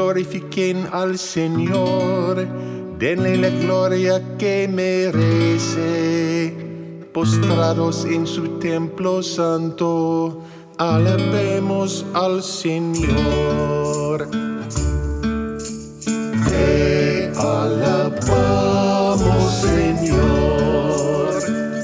glorifiquen al Señor, denle la gloria que merece. Postrados en su templo santo, alabemos al Señor. Te alabamos, Señor.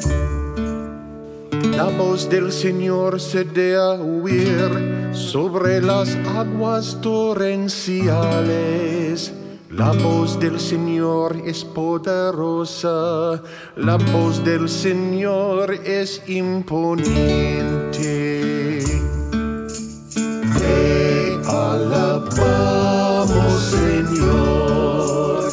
La voz del Señor se da a oír sobre las aguas torrenciales. La voz del Señor es poderosa, la voz del Señor es imponente. Te alabamos, Señor.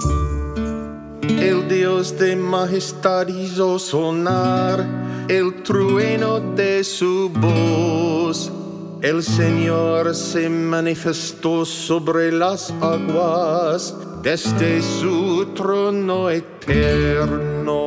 El Dios de majestad hizo sonar el trueno de su voz. El Señor se manifestó sobre las aguas desde su trono eterno.